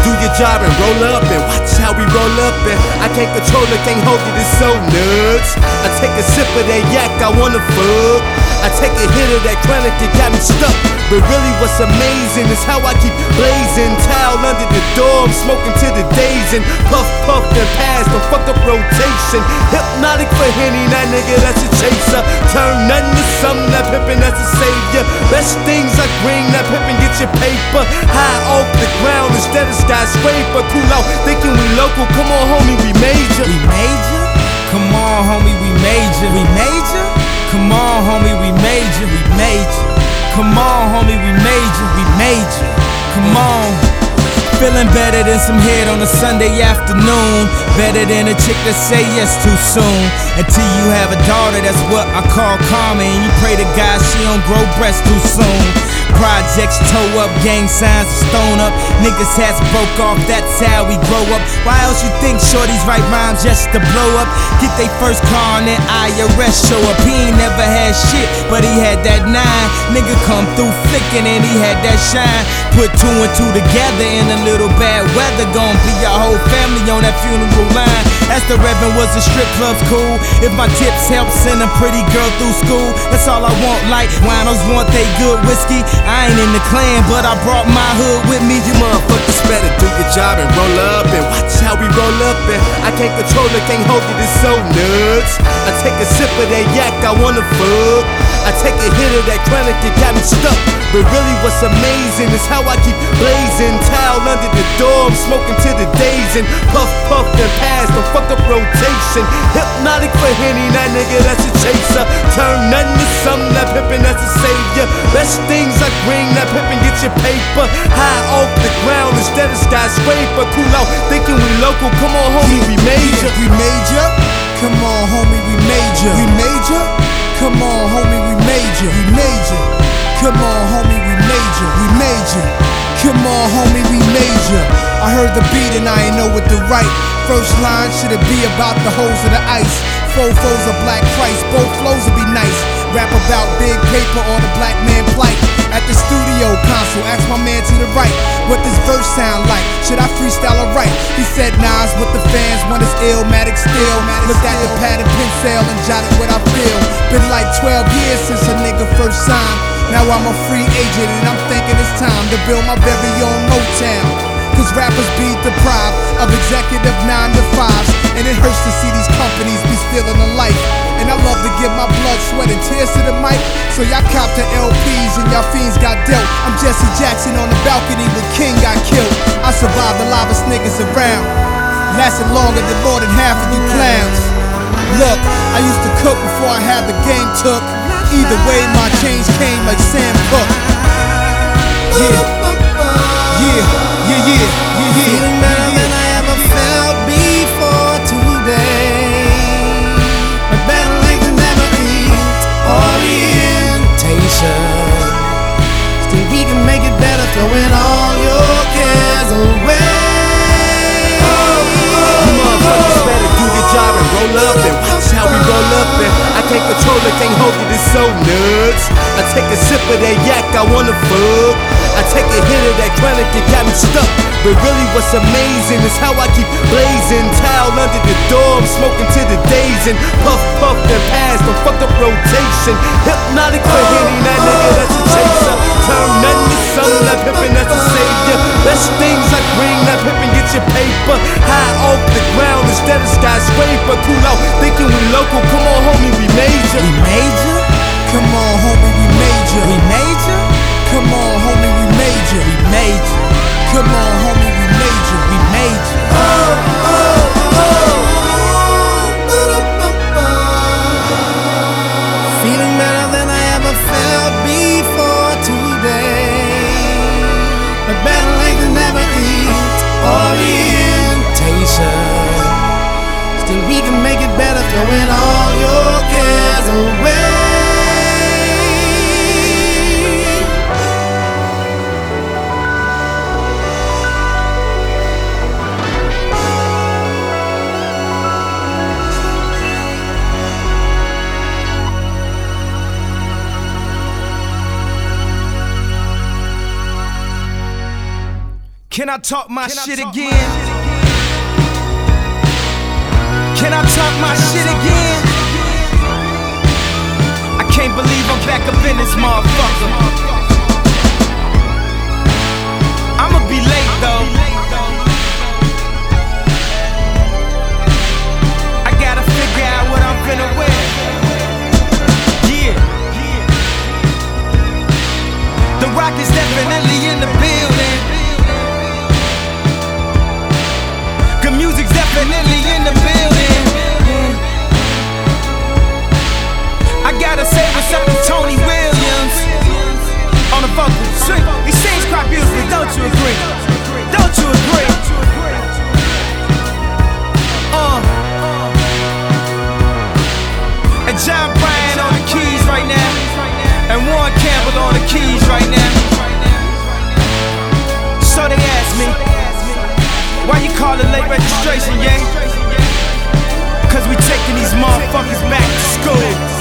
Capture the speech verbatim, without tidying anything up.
do your job and roll up and watch how we roll up. And I can't control it, can't hold it, it's so nuts. I take a sip of that yak, I wanna fuck. I take a hit of that chronic, it got me stuck. But really what's amazing is how I keep blazing. Towel under the door, I'm smoking to the days. And puff, puff, and pass, the fuck up rotation. Hypnotic for Henny, that nigga, that's a chaser. Turn nothing to something, that pimpin', that's a savior. Best things I bring, that pimpin', get your paper. High off the ground instead of skyscraper. Cool out, thinking we local, come on homie, we major. We major? Come on homie, we major. We major? Come on homie, we major. We major. Come on homie, we major. We major. Come on. Feeling better than some head on a Sunday afternoon. Better than a chick that say yes too soon. Until you have a daughter, that's what I call karma. And you pray to God she don't grow breasts too soon. Projects toe up, gang signs are stone up. Niggas hats broke off, that's how we grow up. Why else you think shorties write rhymes just to blow up? Get they first car and then I R S show up. He ain't never had shit, but he had that nine. Nigga come through flicking and he had that shine. Put two and two together in a little bad weather. Gon' be your whole family on that funeral line. Ask the Reverend, was the strip clubs cool? If my tips help send a pretty girl through school, that's all I want. Like winos want they good whiskey. I ain't in the clan, but I brought my hood with me. You motherfuckers better do your job and roll up and watch how we roll up. And I can't control it, can't hold it, it's so nuts. I take a sip of that yak, I wanna fuck. I take a hit of that chronic, it got me stuck. But really what's amazing is how I keep blazing. Towel under the door, I'm smoking to the days. And puff, puff, and pass, the fuck up rotation. Hypnotic for Henny, that nigga, that's a chaser. Turn nothing to something, that pimpin', that's a savior. Best things I bring, that pimpin', get your paper. High off the ground instead of skyscraper. Cool out, thinking we local, come on homie, we major. We major? Come on homie, we major. We major? Come on homie, we major. We major. Come on homie, we major. We major. Come on homie, we major. I heard the beat and I ain't know what to write. First line, should it be about the holes of the ice? Four foes of black Christ, both flows would be nice. Rap about big paper or the black man plight. At the studio console, ask my man to the right, what this verse sound like? Should I freestyle or write? He said nah, it's what the fans want is Illmatic still. Looked at the pad and pencil and jotted what I feel. Been like twelve years since a nigga first signed. Now I'm a free agent and I'm thinking it's time to build my very own Motown. Cause rappers be deprived of executive nine to fives, and it hurts to see these companies be stealing the life. And I love to give my blood, sweat, and tears to the mic, so y'all cop the L Ps and y'all fiends got dealt. I'm Jesse Jackson on the balcony when King got killed. I survived the loudest niggas around, lasted longer than more than half of you clowns. Look, I used to cook before I had the game took. Either way, my change came like Sam Cooke. Yeah, yeah. Yeah, yeah, yeah, yeah. Feeling better than I ever felt before today. But better late than never eat. Orientation. Still we can make it better, throwing all your cares away. Oh, oh, you motherfuckers better do your job and roll up and watch how we roll up. And I can't control it, can't hold it, it's so nuts. I take a sip of that yak, I wanna fuck. I take a hit of that chronic, it got me stuck. But really what's amazing is how I keep blazing. Towel under the door, I'm smoking to the days. And puff, puff, and pass, the fuck up rotation. Hypnotic for Henny, that nigga, that's a chaser. Turn nothing to something, that pimpin', that's a savior. Best things I bring, that pimpin', get your paper. High off the ground instead of skyscraper. Cool out, thinking we local, come on homie, we major. We major? Come on homie, we major. We major? Come on homie, we major. We major. Come on homie, we major. We major. Oh, oh, oh. Feeling better than I ever felt before today. But better late than never eat. Orientation. Still we can make it better, throwing all your cares away. Can I talk my Can shit talk again? My... Can I talk my Can shit talk again? My... I can't believe I'm back up in this motherfucker. I'ma be late though. I gotta figure out what I'm finna wear. Yeah. The Rock is definitely in the building. Good music's definitely in the building. I gotta say what's up to Tony Williams on the vocals. He sings quite beautifully, don't you agree? Don't you agree? Uh. And John Bryan on the keys right now, and Warren Campbell on the keys right now. So they ask me, why you call it late registration, yeah? Cause we taking these motherfuckers back to school.